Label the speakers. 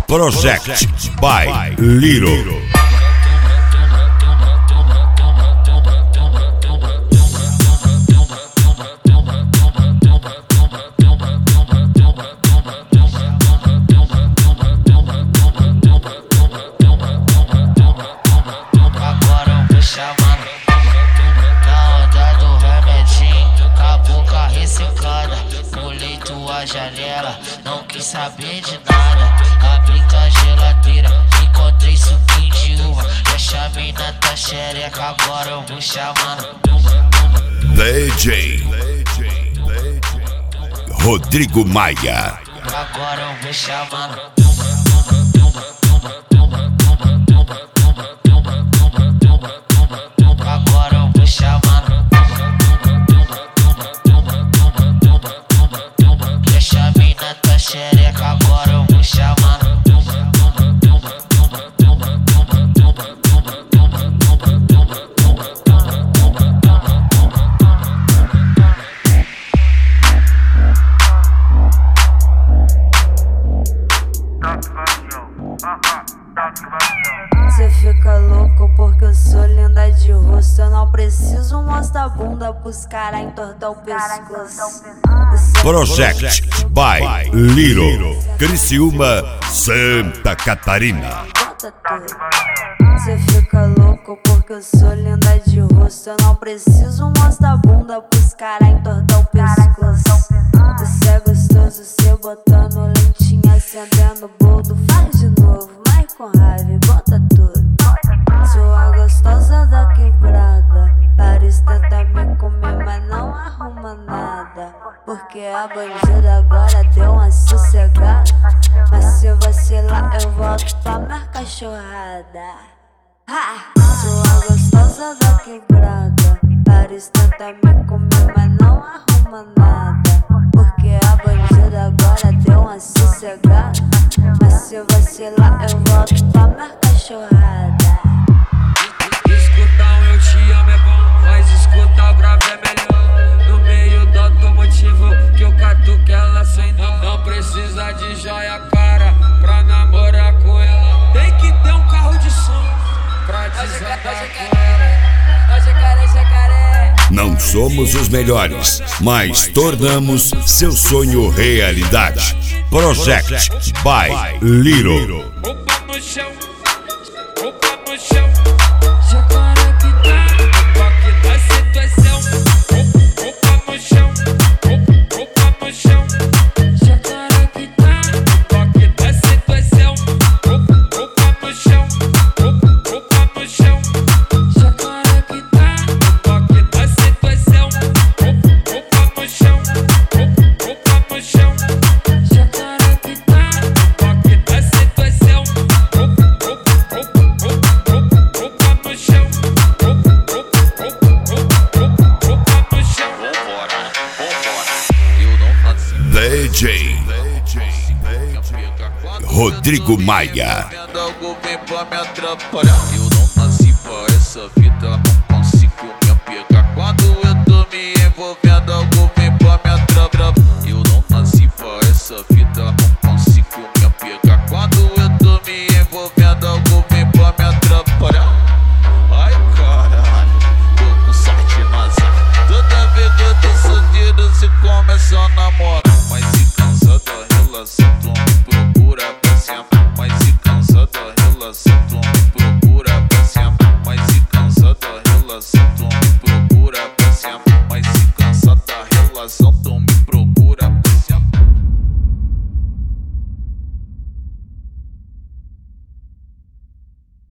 Speaker 1: Project by Little.
Speaker 2: Janela, não quis saber de nada. Abri tua geladeira, encontrei suquinho de uva. E a chamina tá xereca, agora eu vou chamando.
Speaker 1: DJ Rodrigo Maia.
Speaker 2: Agora eu vou chamando. Agora eu vou chamando. Xereca, agora eu vou chamando.
Speaker 3: Cê fica louco porque eu sou linda de rosto. Eu não preciso mostrar a bunda pros caras entortar o pescoço.
Speaker 1: Project by Little, Criciúma, Santa Catarina.
Speaker 3: Cê fica louco porque eu sou linda de rosto. Eu não preciso mostrar a bunda pros caras entortar o pescoço. Cê é gostoso, cê botando lentinha, acendendo o boldo. Faz de novo, mas com raiva, bota tudo. Sou a gostosa da quebrada. Paris tenta me comer, mas não arruma nada. Porque a bandida agora deu uma sossegada. Mas se vacilar eu volto pra minha cachorrada. Sou a gostosa da quebrada. Paris tenta me comer, mas não arruma nada. Porque a bandida agora deu uma sossegada. Mas se vacilar eu volto pra minha cachorrada.
Speaker 4: Escutar eu te amo é bom, mas escutar o grave é melhor. No meio do automotivo que eu catuque ela sem dó. Não precisa de joia cara pra namorar com ela. Tem que ter um carro de som pra desandar com ela.
Speaker 1: Não somos os melhores, mas tornamos seu sonho realidade. Project by Little.
Speaker 4: Opa no chão, opa no chão.
Speaker 1: DJ Rodrigo Maia.
Speaker 4: Eu não nasci pra essa vida.